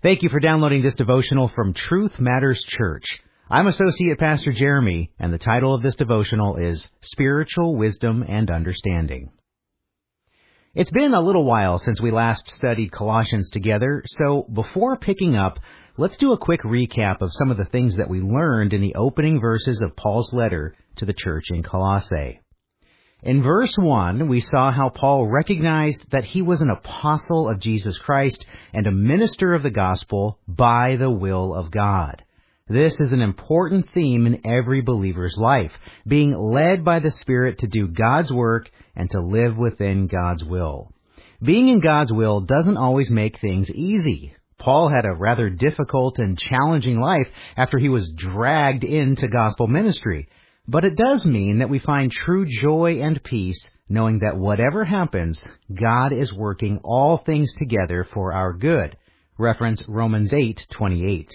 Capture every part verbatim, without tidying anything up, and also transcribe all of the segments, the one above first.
Thank you for downloading this devotional from Truth Matters Church. I'm Associate Pastor Jeremy, and the title of this devotional is Spiritual Wisdom and Understanding. It's been a little while since we last studied Colossians together, so before picking up, let's do a quick recap of some of the things that we learned in the opening verses of Paul's letter to the church in Colossae. In verse one, we saw how Paul recognized that he was an apostle of Jesus Christ and a minister of the gospel by the will of God. This is an important theme in every believer's life, being led by the Spirit to do God's work and to live within God's will. Being in God's will doesn't always make things easy. Paul had a rather difficult and challenging life after he was dragged into gospel ministry. But it does mean that we find true joy and peace knowing that whatever happens, God is working all things together for our good. Reference Romans eight twenty-eight.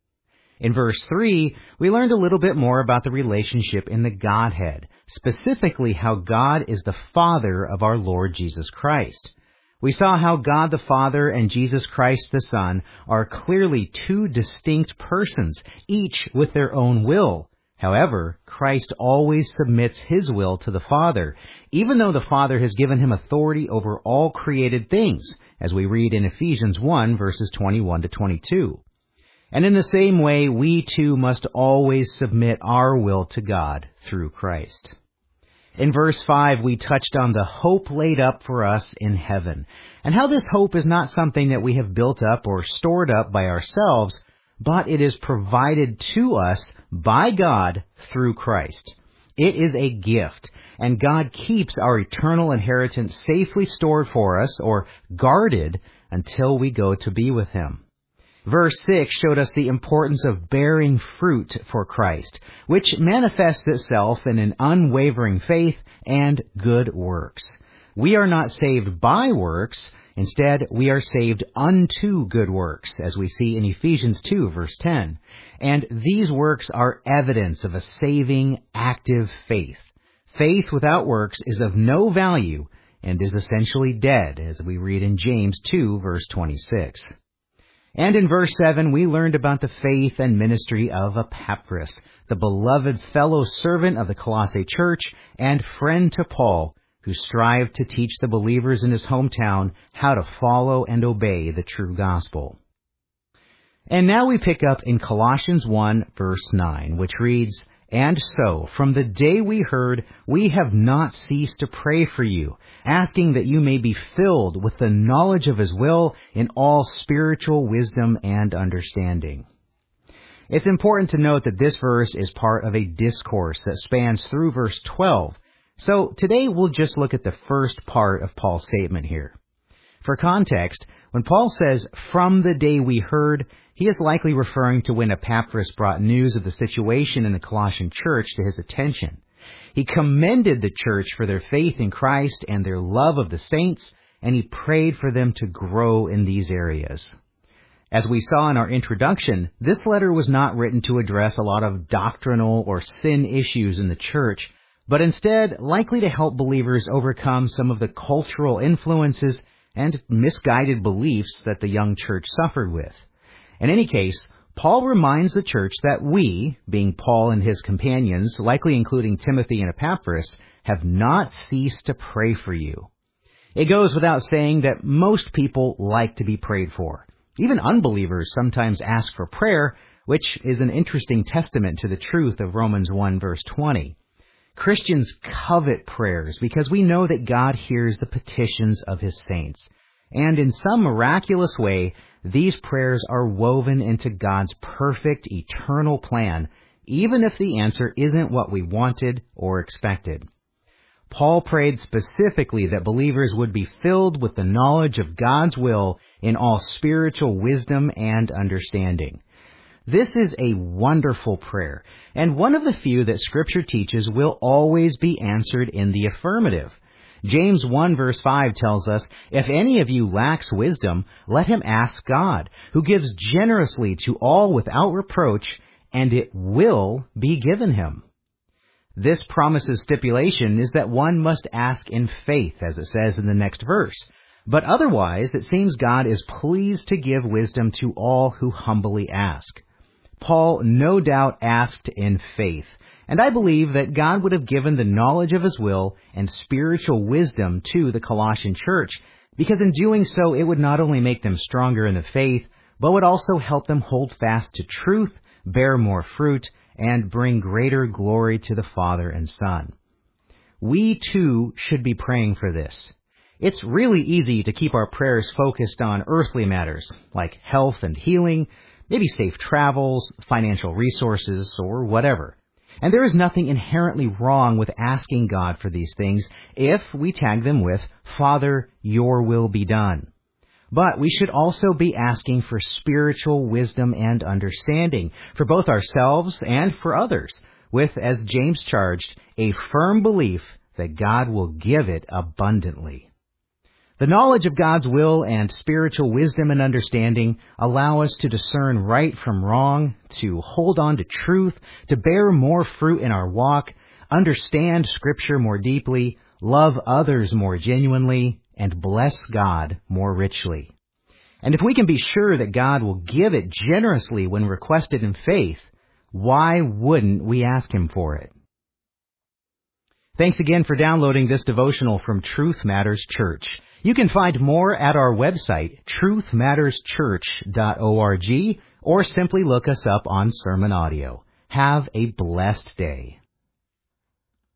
In verse three, we learned a little bit more about the relationship in the Godhead, specifically how God is the Father of our Lord Jesus Christ. We saw how God the Father and Jesus Christ the Son are clearly two distinct persons, each with their own will. However, Christ always submits his will to the Father, even though the Father has given him authority over all created things, as we read in Ephesians one, verses twenty-one to twenty-two. And in the same way, we too must always submit our will to God through Christ. In verse five, we touched on the hope laid up for us in heaven, and how this hope is not something that we have built up or stored up by ourselves, but it is provided to us by God through Christ. It is a gift, and God keeps our eternal inheritance safely stored for us, or guarded, until we go to be with Him. Verse six showed us the importance of bearing fruit for Christ, which manifests itself in an unwavering faith and good works. We are not saved by works. Instead, we are saved unto good works, as we see in Ephesians two, verse ten. And these works are evidence of a saving, active faith. Faith without works is of no value and is essentially dead, as we read in James two, verse twenty-six. And in verse seven, we learned about the faith and ministry of Epaphras, the beloved fellow servant of the Colossae church and friend to Paul, who strived to teach the believers in his hometown how to follow and obey the true gospel. And now we pick up in Colossians one, verse nine, which reads, "And so, from the day we heard, we have not ceased to pray for you, asking that you may be filled with the knowledge of His will in all spiritual wisdom and understanding." It's important to note that this verse is part of a discourse that spans through verse twelve. So today we'll just look at the first part of Paul's statement here. For context, when Paul says, "from the day we heard," he is likely referring to when Epaphras brought news of the situation in the Colossian church to his attention. He commended the church for their faith in Christ and their love of the saints, and he prayed for them to grow in these areas. As we saw in our introduction, this letter was not written to address a lot of doctrinal or sin issues in the church, but instead likely to help believers overcome some of the cultural influences and misguided beliefs that the young church suffered with. In any case, Paul reminds the church that we, being Paul and his companions, likely including Timothy and Epaphras, have not ceased to pray for you. It goes without saying that most people like to be prayed for. Even unbelievers sometimes ask for prayer, which is an interesting testament to the truth of Romans one, verse twenty. Christians covet prayers because we know that God hears the petitions of His saints. And in some miraculous way, these prayers are woven into God's perfect, eternal plan, even if the answer isn't what we wanted or expected. Paul prayed specifically that believers would be filled with the knowledge of God's will in all spiritual wisdom and understanding. This is a wonderful prayer, and one of the few that Scripture teaches will always be answered in the affirmative. James one verse five tells us, "If any of you lacks wisdom, let him ask God, who gives generously to all without reproach, and it will be given him." This promise's stipulation is that one must ask in faith, as it says in the next verse. But otherwise, it seems God is pleased to give wisdom to all who humbly ask. Paul no doubt asked in faith, and I believe that God would have given the knowledge of His will and spiritual wisdom to the Colossian church, because in doing so it would not only make them stronger in the faith, but would also help them hold fast to truth, bear more fruit, and bring greater glory to the Father and Son. We too should be praying for this. It's really easy to keep our prayers focused on earthly matters, like health and healing, maybe safe travels, financial resources, or whatever. And there is nothing inherently wrong with asking God for these things if we tag them with, Father, your will be done. But we should also be asking for spiritual wisdom and understanding for both ourselves and for others, with, as James charged, a firm belief that God will give it abundantly. The knowledge of God's will and spiritual wisdom and understanding allow us to discern right from wrong, to hold on to truth, to bear more fruit in our walk, understand Scripture more deeply, love others more genuinely, and bless God more richly. And if we can be sure that God will give it generously when requested in faith, why wouldn't we ask Him for it? Thanks again for downloading this devotional from Truth Matters Church. You can find more at our website, truth matters church dot org, or simply look us up on Sermon Audio. Have a blessed day.